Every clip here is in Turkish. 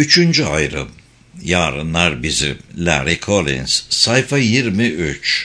Üçüncü ayrım. Yarınlar bizim. Larry Collins. Sayfa 23.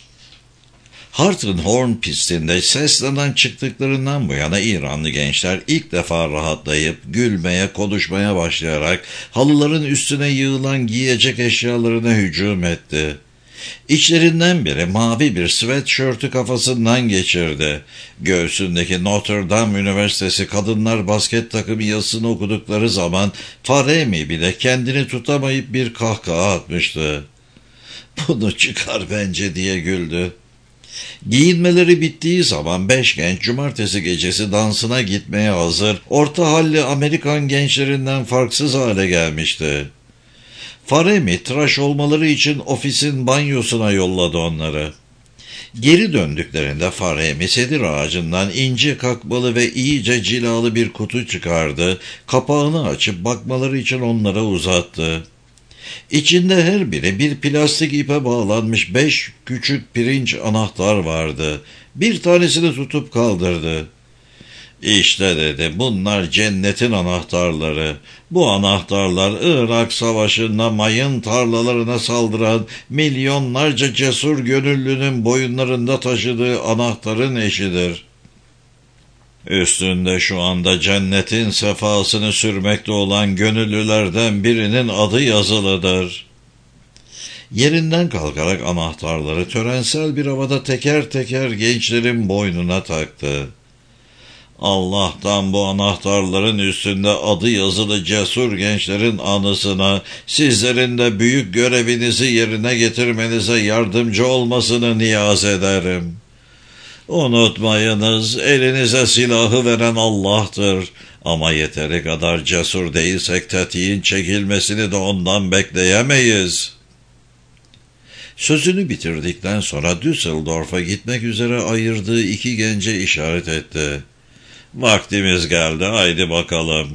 Harton Horn pistinde seslenen çıktıklarından bu yana İranlı gençler ilk defa rahatlayıp gülmeye, konuşmaya başlayarak halıların üstüne yığılan giyecek eşyalarına hücum etti. İçlerinden biri mavi bir sweatshirt'ü kafasından geçirdi. Göğsündeki Notre Dame Üniversitesi kadınlar basket takımı yazısını okudukları zaman Faremi bile kendini tutamayıp bir kahkaha atmıştı. "Bunu çıkar bence," diye güldü. Giyinmeleri bittiği zaman 5 genç cumartesi gecesi dansına gitmeye hazır, orta halli Amerikan gençlerinden farksız hale gelmişti. Faremi tıraş olmaları için ofisin banyosuna yolladı onları. Geri döndüklerinde Faremi sedir ağacından ince kakmalı ve iyice cilalı bir kutu çıkardı, kapağını açıp bakmaları için onlara uzattı. İçinde her biri bir plastik ipe bağlanmış 5 küçük pirinç anahtar vardı. Bir tanesini tutup kaldırdı. "İşte," dedi, "bunlar cennetin anahtarları. Bu anahtarlar Irak Savaşı'nda mayın tarlalarına saldıran milyonlarca cesur gönüllünün boyunlarında taşıdığı anahtarın eşidir. Üstünde şu anda cennetin sefasını sürmekte olan gönüllülerden birinin adı yazılıdır." Yerinden kalkarak anahtarları törensel bir havada teker teker gençlerin boynuna taktı. "Allah'tan bu anahtarların üstünde adı yazılı cesur gençlerin anısına, sizlerin de büyük görevinizi yerine getirmenize yardımcı olmasını niyaz ederim. Unutmayınız, elinize silahı veren Allah'tır. Ama yeteri kadar cesur değilsek tetiğin çekilmesini de ondan bekleyemeyiz." Sözünü bitirdikten sonra Düsseldorf'a gitmek üzere ayırdığı 2 gence işaret etti. "Vaktimiz geldi, haydi bakalım."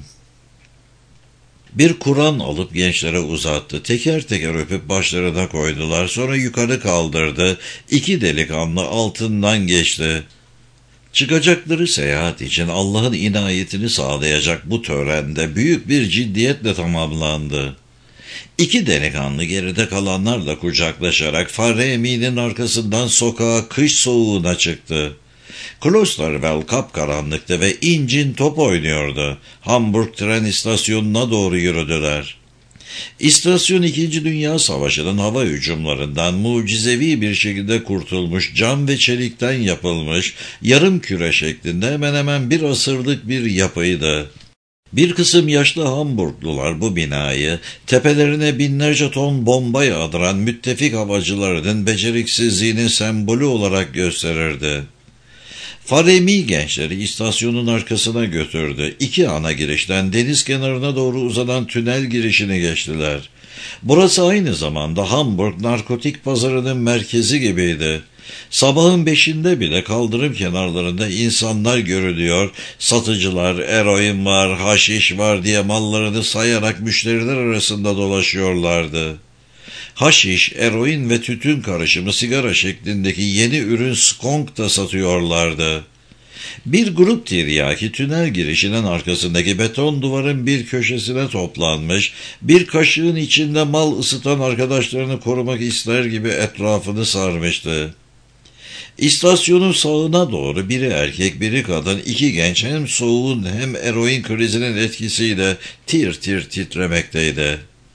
Bir Kur'an alıp gençlere uzattı. Teker teker öpüp başlarına koydular. Sonra yukarı kaldırdı. 2 delikanlı altından geçti. Çıkacakları seyahat için Allah'ın inayetini sağlayacak bu törende büyük bir ciddiyetle tamamlandı. 2 delikanlı geride kalanlarla kucaklaşarak Faremi'nin arkasından sokağa, kış soğuğuna çıktı. Klosterwell kapkaranlıktı ve incin top oynuyordu. Hamburg tren istasyonuna doğru yürüdüler. İstasyon 2. Dünya Savaşı'nın hava hücumlarından mucizevi bir şekilde kurtulmuş, cam ve çelikten yapılmış, yarım küre şeklinde hemen hemen bir asırlık bir yapıydı. Bir kısım yaşlı Hamburglular bu binayı tepelerine binlerce ton bomba yağdıran müttefik havacılarının beceriksizliğinin sembolü olarak gösterirdi. Faremi gençleri istasyonun arkasına götürdü. 2 ana girişten deniz kenarına doğru uzanan tünel girişini geçtiler. Burası aynı zamanda Hamburg narkotik pazarının merkezi gibiydi. Sabahın 5'inde bile kaldırım kenarlarında insanlar görülüyor, satıcılar, eroin var, haşiş var diye mallarını sayarak müşteriler arasında dolaşıyorlardı. Haşiş, eroin ve tütün karışımı sigara şeklindeki yeni ürün skunk da satıyorlardı. Bir grup tiryaki tünel girişinin arkasındaki beton duvarın bir köşesine toplanmış, bir kaşığın içinde mal ısıtan arkadaşlarını korumak ister gibi etrafını sarmıştı. İstasyonun sağına doğru biri erkek biri kadın 2 genç hem soğuğun hem eroin krizinin etkisiyle tir tir titremekteydi.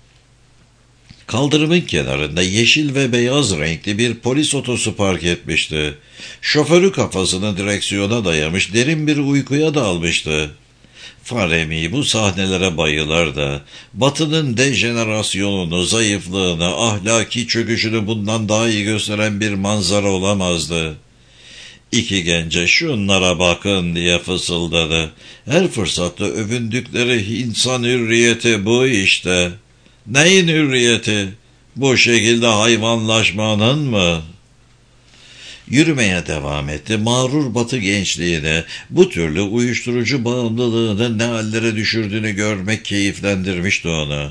Kaldırımın kenarında yeşil ve beyaz renkli bir polis otosu park etmişti. Şoförü kafasını direksiyona dayamış derin bir uykuya dalmıştı. Faremi bu sahnelere bayılırdı. Batı'nın dejenerasyonunu, zayıflığını, ahlaki çöküşünü bundan daha iyi gösteren bir manzara olamazdı. 2 gence "şunlara bakın" diye fısıldadı. Her fırsatta övündükleri insan hürriyeti bu işte. Neyin hürriyeti? Bu şekilde hayvanlaşmanın mı? Yürümeye devam etti. Mağrur Batı gençliğine bu türlü uyuşturucu bağımlılığını ne hallere düşürdüğünü görmek keyiflendirmişti onu.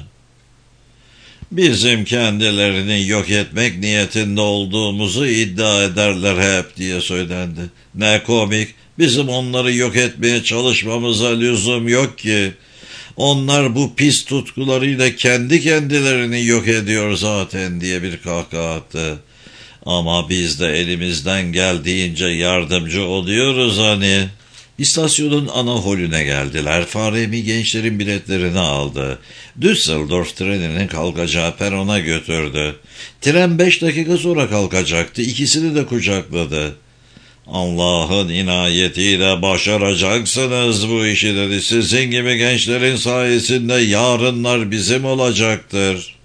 "Bizim kendilerini yok etmek niyetinde olduğumuzu iddia ederler hep" diye söylendi. "Ne komik, bizim onları yok etmeye çalışmamıza lüzum yok ki. Onlar bu pis tutkularıyla kendi kendilerini yok ediyor zaten diye bir kahkaha attı. Ama biz de elimizden geldiğince yardımcı oluyoruz hani. İstasyonun ana holüne geldiler. Faremi gençlerin biletlerini aldı. Düsseldorf treninin kalkacağı perona götürdü. Tren 5 dakika sonra kalkacaktı. İkisini de kucakladı. Allah'ın inayetiyle başaracaksınız bu işi dedi. Sizin gibi gençlerin sayesinde yarınlar bizim olacaktır.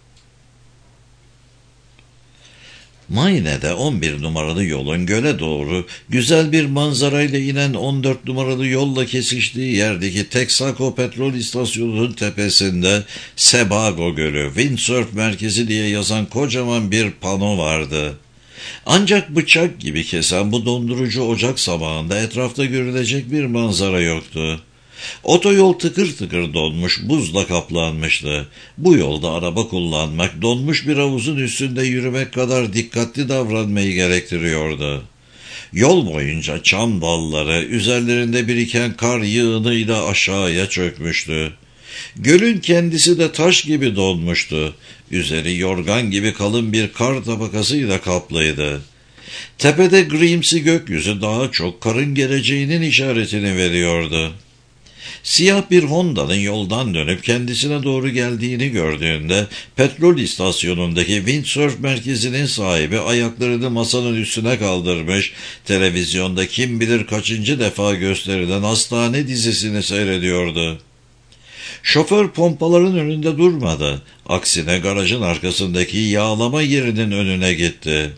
Mayne'de 11 numaralı yolun göle doğru güzel bir manzarayla inen 14 numaralı yolla kesiştiği yerdeki Texaco petrol istasyonunun tepesinde Sebago Gölü, Windsurf Merkezi diye yazan kocaman bir pano vardı. Ancak bıçak gibi kesen bu dondurucu ocak sabahında etrafta görülecek bir manzara yoktu. Otoyol tıkır tıkır donmuş, buzla kaplanmıştı. Bu yolda araba kullanmak, donmuş bir havuzun üstünde yürümek kadar dikkatli davranmayı gerektiriyordu. Yol boyunca çam dalları, üzerlerinde biriken kar yığınıyla aşağıya çökmüştü. Gölün kendisi de taş gibi donmuştu. Üzeri yorgan gibi kalın bir kar tabakasıyla kaplıydı. Tepede grimsi gökyüzü daha çok karın geleceğinin işaretini veriyordu. Siyah bir Honda'nın yoldan dönüp kendisine doğru geldiğini gördüğünde petrol istasyonundaki Windsurf merkezinin sahibi ayaklarını masanın üstüne kaldırmış, televizyonda kim bilir kaçıncı defa gösterilen hastane dizisini seyrediyordu. Şoför pompaların önünde durmadı. Aksine garajın arkasındaki yağlama yerinin önüne gitti.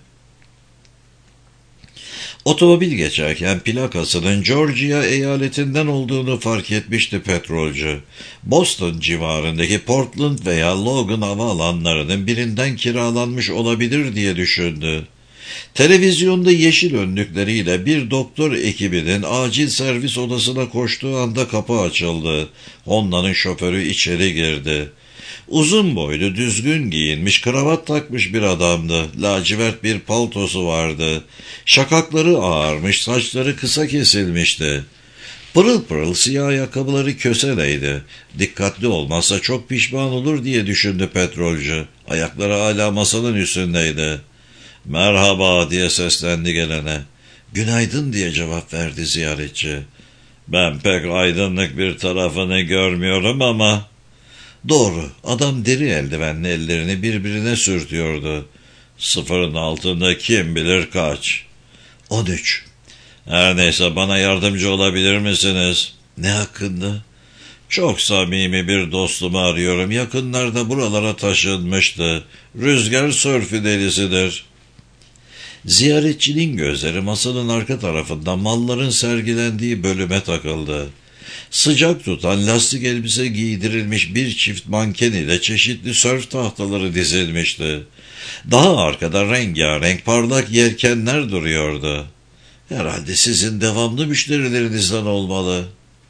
Otomobil geçerken plakasının Georgia eyaletinden olduğunu fark etmişti petrolcü. Boston civarındaki Portland veya Logan havaalanlarının birinden kiralanmış olabilir diye düşündü. Televizyonda yeşil önlükleriyle bir doktor ekibinin acil servis odasına koştuğu anda kapı açıldı. Honda'nın şoförü içeri girdi. Uzun boylu, düzgün giyinmiş, kravat takmış bir adamdı. Lacivert bir paltosu vardı. Şakakları ağarmış, saçları kısa kesilmişti. Pırıl pırıl siyah ayakkabıları köseleydi. Dikkatli olmazsa çok pişman olur diye düşündü petrolcü. Ayakları hala masanın üstündeydi. "Merhaba" diye seslendi gelene. "Günaydın" diye cevap verdi ziyaretçi. "Ben pek aydınlık bir tarafını görmüyorum ama..." Doğru, adam deri eldivenli ellerini birbirine sürtüyordu. "Sıfırın altında kim bilir kaç?" 13. "Her neyse, bana yardımcı olabilir misiniz?" "Ne hakkında?" "Çok samimi bir dostumu arıyorum. Yakınlarda buralara taşınmıştı. Rüzgar sörfü delisidir." Ziyaretçinin gözleri masanın arka tarafında malların sergilendiği bölüme takıldı. Sıcak tutan lastik elbise giydirilmiş bir çift manken ile çeşitli sörf tahtaları dizilmişti. Daha arkada rengarenk parlak yelkenler duruyordu. "Herhalde sizin devamlı müşterilerinizden olmalı."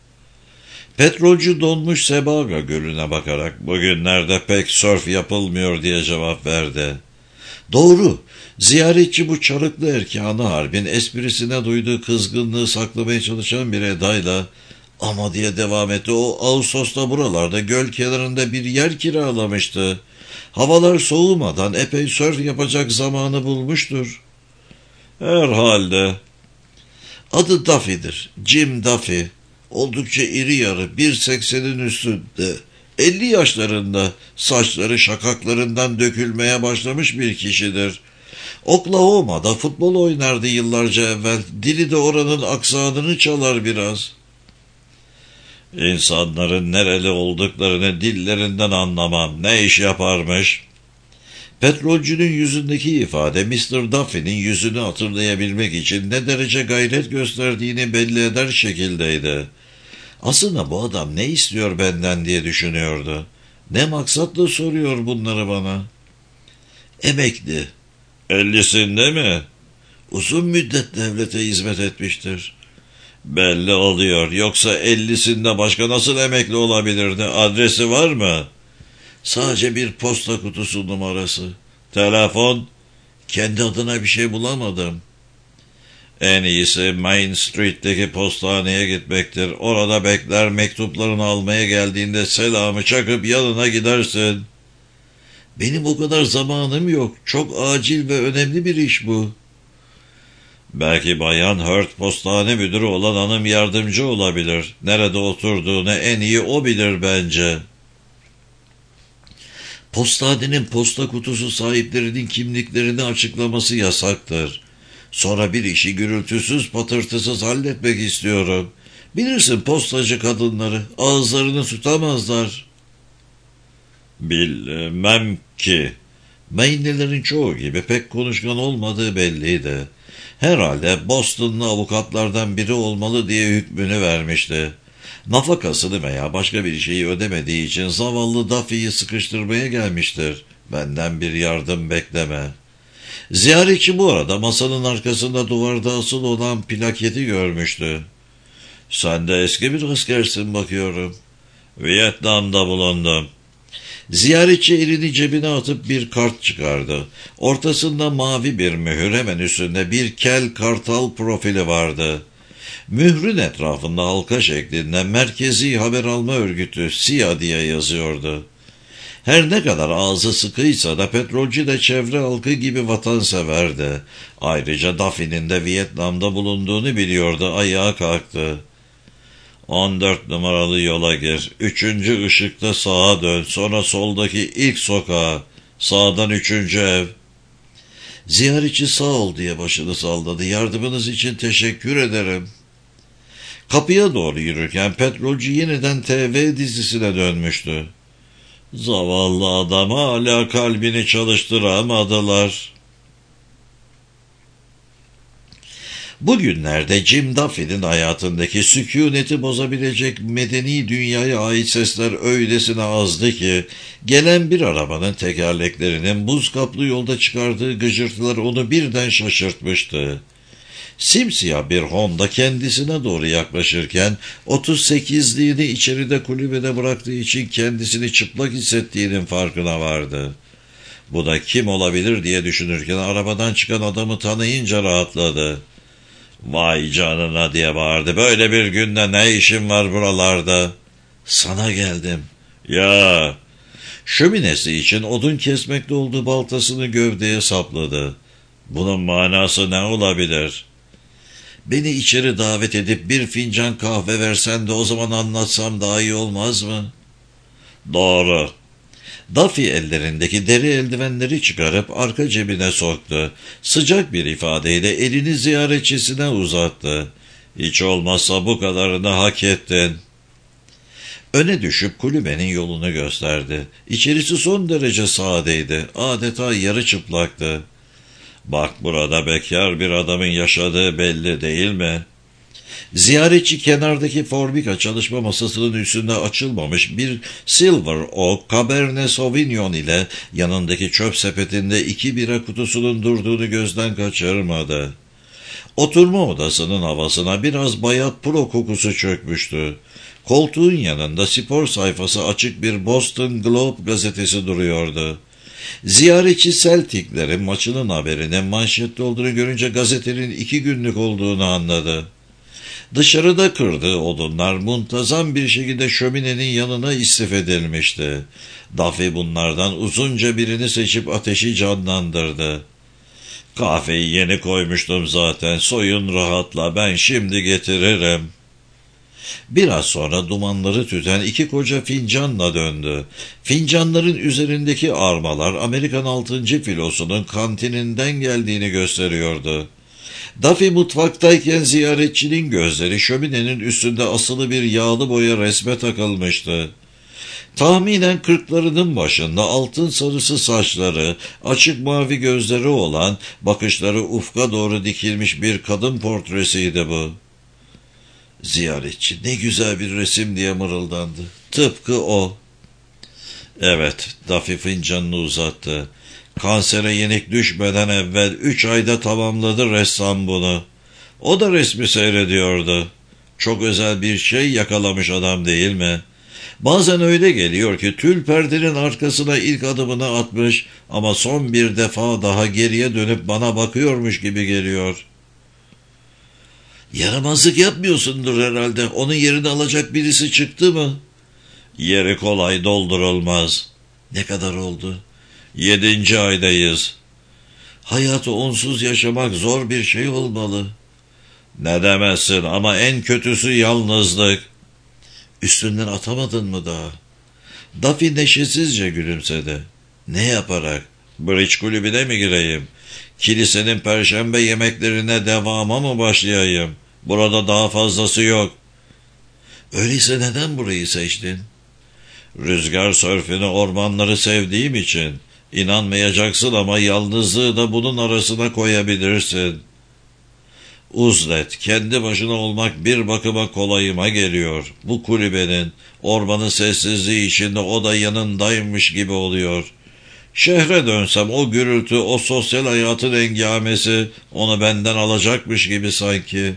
Petrolcü donmuş Sebago Gölü'ne bakarak "Bugünlerde pek sörf yapılmıyor" diye cevap verdi. Doğru. Ziyaretçi bu çarıklı erkanı harbin esprisine duyduğu kızgınlığı saklamaya çalışan bir edayla "Ama" diye devam etti. "O Ağustos'ta buralarda göl kenarında bir yer kiralamıştı. Havalar soğumadan epey sörf yapacak zamanı bulmuştur." "Herhalde." "Adı Duffy'dir. Jim Duffy. Oldukça iri yarı, 1.80'in üstünde. 50 yaşlarında, saçları şakaklarından dökülmeye başlamış bir kişidir. Oklahoma'da futbol oynardı yıllarca evvel. Dili de oranın aksanını çalar biraz." "İnsanların nereli olduklarını dillerinden anlamam. Ne iş yaparmış?" Petrolcünün yüzündeki ifade Mr. Duffy'nin yüzünü hatırlayabilmek için ne derece gayret gösterdiğini belli eder şekildeydi. Aslında bu adam ne istiyor benden diye düşünüyordu. Ne maksatla soruyor bunları bana? "Emekli." "50'sinde mi?" "Uzun müddet devlete hizmet etmiştir." "Belli oluyor. Yoksa 50'sinde başka nasıl emekli olabilirdi? Adresi var mı?" "Sadece bir posta kutusu numarası." "Telefon?" "Kendi adına bir şey bulamadım." En iyisi Main Street'teki postaneye gitmektir. Orada bekler, mektuplarını almaya geldiğinde selamı çakıp yanına gidersin. Benim o kadar zamanım yok. Çok acil ve önemli bir iş bu. Belki Bayan Hurt postane müdürü olan hanım yardımcı olabilir. Nerede oturduğunu en iyi o bilir bence. Postanenin posta kutusu sahiplerinin kimliklerini açıklaması yasaktır. Sonra bir işi gürültüsüz patırtısız halletmek istiyorum. Bilirsin postacı kadınları, ağızlarını tutamazlar. Bilmem ki. Mainlilerin çoğu gibi pek konuşkan olmadığı belliydi. Herhalde Boston'lı avukatlardan biri olmalı diye hükmünü vermişti. Nafakasını veya başka bir şeyi ödemediği için zavallı Duffy'yi sıkıştırmaya gelmiştir. Benden bir yardım bekleme. Ziyaretçi bu arada masanın arkasında duvarda asılı olan plaketi görmüştü. Sen de eski bir askersin bakıyorum. Vietnam'da bulundum. Ziyaretçi elini cebine atıp bir kart çıkardı. Ortasında mavi bir mühür, hemen üstünde bir kel kartal profili vardı. Mührün etrafında halka şeklinde Merkezi Haber Alma Örgütü CIA diye yazıyordu. Her ne kadar ağzı sıkıysa da petrolcü de çevre halkı gibi vatanseverdi. Ayrıca Duffy'nin de Vietnam'da bulunduğunu biliyordu. Ayağa kalktı. 14 numaralı yola gir. 3. ışıkta sağa dön. Sonra soldaki ilk sokağa. Sağdan 3. ev. Ziyaretçi sağ ol diye başını salladı. Yardımınız için teşekkür ederim. Kapıya doğru yürürken petrolcü yeniden TV dizisine dönmüştü. Zavallı adama hala kalbini çalıştıramadılar. Bugünlerde Jim Duffy'nin hayatındaki sükûneti bozabilecek medeni dünyaya ait sesler öylesine azdı ki, gelen bir arabanın tekerleklerinin buz kaplı yolda çıkardığı gıcırtılar onu birden şaşırtmıştı. Simsiyah bir Honda kendisine doğru yaklaşırken 38'liğini içeride kulübede bıraktığı için kendisini çıplak hissettiğinin farkına vardı. Bu da kim olabilir diye düşünürken arabadan çıkan adamı tanıyınca rahatladı. Vay canına diye bağırdı. Böyle bir günde ne işin var buralarda? Sana geldim. Ya. Şöminesi için odun kesmekte olduğu baltasını gövdeye sapladı. Bunun manası ne olabilir? Beni içeri davet edip bir fincan kahve versen de o zaman anlatsam daha iyi olmaz mı? Doğru. Duffy ellerindeki deri eldivenleri çıkarıp arka cebine soktu. Sıcak bir ifadeyle elini ziyaretçisine uzattı. Hiç olmazsa bu kadarını hak ettin. Öne düşüp kulübenin yolunu gösterdi. İçerisi son derece sadeydi. Adeta yarı çıplaktı. Bak, burada bekar bir adamın yaşadığı belli değil mi? Ziyaretçi kenardaki Formica çalışma masasının üstünde açılmamış bir Silver Oak Cabernet Sauvignon ile yanındaki çöp sepetinde 2 bira kutusunun durduğunu gözden kaçırmadı. Oturma odasının havasına biraz bayat puro kokusu çökmüştü. Koltuğun yanında spor sayfası açık bir Boston Globe gazetesi duruyordu. Ziyaretçi Celtic'lerin maçının haberinin manşette olduğunu görünce gazetenin 2 günlük olduğunu anladı. Dışarıda kırdığı odunlar muntazam bir şekilde şöminenin yanına istif edilmişti. Duffy bunlardan uzunca birini seçip ateşi canlandırdı. Kahveyi yeni koymuştum zaten, soyun rahatla, ben şimdi getiririm. Biraz sonra dumanları tüten 2 koca fincanla döndü. Fincanların üzerindeki armalar Amerikan 6. filosunun kantininden geldiğini gösteriyordu. Duffy mutfaktayken ziyaretçinin gözleri şöminenin üstünde asılı bir yağlı boya resme takılmıştı. Tahminen 40'larının başında altın sarısı saçları, açık mavi gözleri olan, bakışları ufka doğru dikilmiş bir kadın portresiydi bu. Ziyaretçi ne güzel bir resim diye mırıldandı. Tıpkı o. Evet, Duffy fincanını uzattı. Kansere yenik düşmeden evvel 3 ayda tamamladı ressam bunu. O da resmi seyrediyordu. Çok özel bir şey yakalamış adam değil mi? Bazen öyle geliyor ki tül perdenin arkasına ilk adımını atmış ama son bir defa daha geriye dönüp bana bakıyormuş gibi geliyor. Yaramazlık yapmıyorsundur herhalde. Onun yerini alacak birisi çıktı mı? Yeri kolay doldurulmaz. Ne kadar oldu? 7. aydayız. Hayatı onsuz yaşamak zor bir şey olmalı. Ne demezsin ama en kötüsü yalnızlık. Üstünden atamadın mı daha? Duffy neşesizce gülümsedi. Ne yaparak? Bridge kulübüne mi gireyim? Kilisenin perşembe yemeklerine devama mı başlayayım? Burada daha fazlası yok. Öyleyse neden burayı seçtin? Rüzgar sörfünü, ormanları sevdiğim için. İnanmayacaksın ama yalnızlığı da bunun arasına koyabilirsin. Uzlet, kendi başına olmak bir bakıma kolayıma geliyor. Bu kulübenin, ormanın sessizliği içinde o da yanındaymış gibi oluyor. Şehre dönsem o gürültü, o sosyal hayatın engamesi onu benden alacakmış gibi sanki.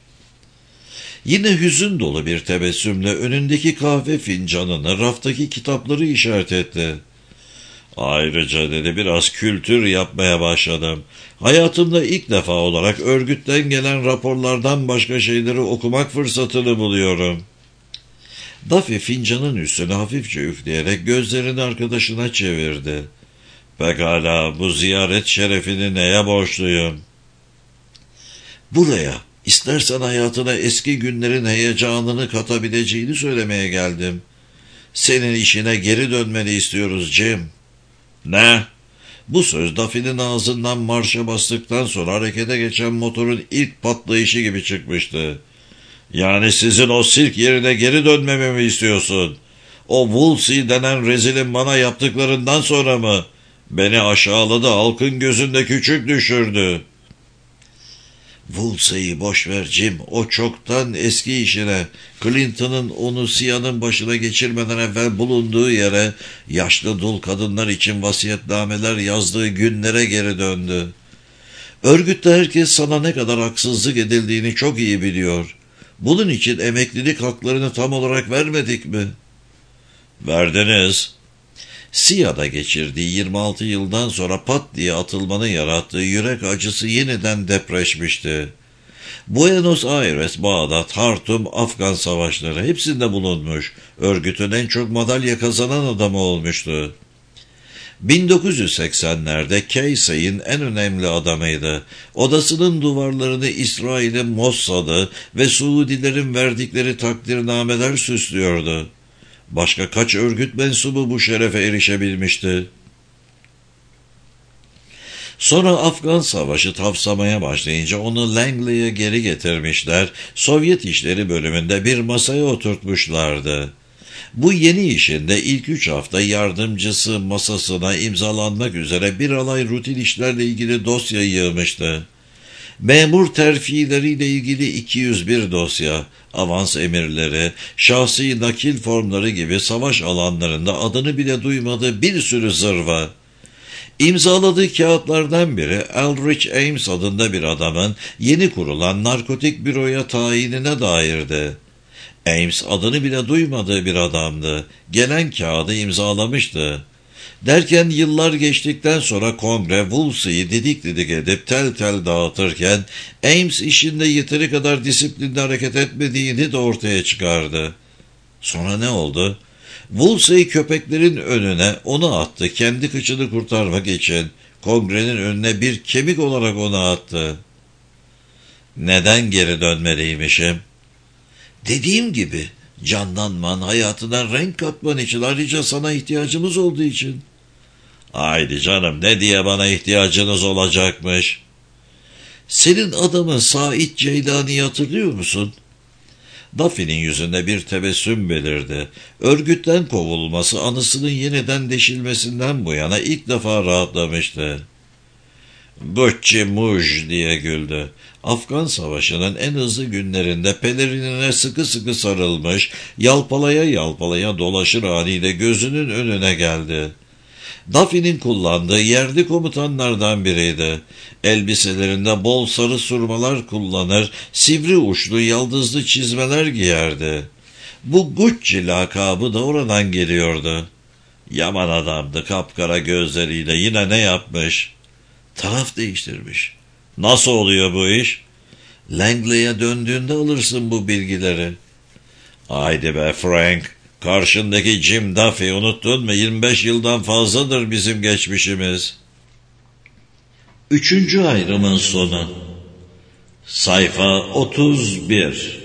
Yine hüzün dolu bir tebessümle önündeki kahve fincanını, raftaki kitapları işaret etti. Ayrıca dedi, biraz kültür yapmaya başladım. Hayatımda ilk defa olarak örgütten gelen raporlardan başka şeyleri okumak fırsatını buluyorum. Duffy fincanın üstüne hafifçe üfleyerek gözlerini arkadaşına çevirdi. Pekala, bu ziyaret şerefini neye borçluyum? Buraya, istersen hayatına eski günlerin heyecanını katabileceğini söylemeye geldim. Senin işine geri dönmeni istiyoruz Jim. Ne? Bu söz Duffy'nin ağzından marşa bastıktan sonra harekete geçen motorun ilk patlayışı gibi çıkmıştı. Yani sizin o sirk yerine geri dönmemi mi istiyorsun? O Woolsey denen rezilin bana yaptıklarından sonra mı? Beni aşağıladı, halkın gözünde küçük düşürdü. Woolsey'i boş ver Jim, o çoktan eski işine, Clinton'ın onu Sia'nın başına geçirmeden evvel bulunduğu yere, yaşlı dul kadınlar için vasiyetnameler yazdığı günlere geri döndü. Örgütte herkes sana ne kadar haksızlık edildiğini çok iyi biliyor. Bunun için emeklilik haklarını tam olarak vermedik mi? Verdiniz. Sia'da geçirdiği 26 yıldan sonra pat diye atılmanın yarattığı yürek acısı yeniden depreşmişti. Buenos Aires, Bağdat, Hartum, Afgan savaşları hepsinde bulunmuş. Örgütün en çok madalya kazanan adamı olmuştu. 1980'lerde Casey'in en önemli adamıydı. Odasının duvarlarını İsrail'in Mossad'ı ve Suudilerin verdikleri takdirnameler süslüyordu. Başka kaç örgüt mensubu bu şerefe erişebilmişti? Sonra Afgan Savaşı tavsamaya başlayınca onu Langley'e geri getirmişler, Sovyet İşleri bölümünde bir masaya oturtmuşlardı. Bu yeni işinde ilk 3 hafta yardımcısı masasına imzalanmak üzere bir alay rutin işlerle ilgili dosya yığmıştı. Memur terfileriyle ilgili 201 dosya, avans emirleri, şahsi nakil formları gibi savaş alanlarında adını bile duymadığı bir sürü zırva. İmzaladığı kağıtlardan biri Aldrich Ames adında bir adamın yeni kurulan narkotik büroya tayinine dairdi. Ames adını bile duymadığı bir adamdı. Gelen kağıdı imzalamıştı. Derken yıllar geçtikten sonra kongre Woolsey'i didik didik edip tel tel dağıtırken Ames işinde yeteri kadar disiplinli hareket etmediğini de ortaya çıkardı. Sonra ne oldu? Woolsey köpeklerin önüne onu attı, kendi kıçını kurtarmak için. Kongrenin önüne bir kemik olarak onu attı. Neden geri dönmeliymişim? Dediğim gibi, canlanman, hayatına renk katman için, ayrıca sana ihtiyacımız olduğu için. Haydi canım, ne diye bana ihtiyacınız olacakmış? Senin adamın Said Ceylani'yi hatırlıyor musun? Duffy'nin yüzünde bir tebessüm belirdi. Örgütten kovulması anısının yeniden deşilmesinden bu yana ilk defa rahatlamıştı. Gucci muj diye güldü. Afgan Savaşı'nın en hızlı günlerinde pelerinine sıkı sıkı sarılmış, yalpalaya yalpalaya dolaşır haliyle gözünün önüne geldi. Duffy'nin kullandığı yerli komutanlardan biriydi. Elbiselerinde bol sarı surmalar kullanır, sivri uçlu yaldızlı çizmeler giyerdi. Bu Gucci lakabı da oradan geliyordu. Yaman adamdı, kapkara gözleriyle. Yine ne yapmış? Taraf değiştirmiş. Nasıl oluyor bu iş? Langley'e döndüğünde alırsın bu bilgileri. Haydi be Frank, karşındaki Jim Duffy unuttun mu? 25 yıldan fazladır bizim geçmişimiz. 3. ayrımın sonu. Sayfa 31.